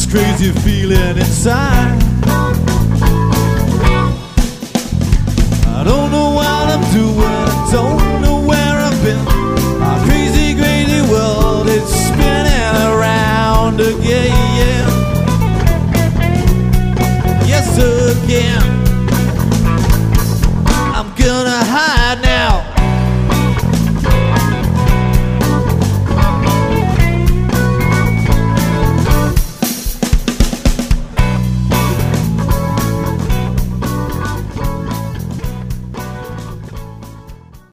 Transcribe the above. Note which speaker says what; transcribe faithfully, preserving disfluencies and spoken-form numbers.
Speaker 1: crazy feeling inside. I don't know what I'm doing, I don't know where I've been. My crazy, crazy world is spinning around again. Yes, again.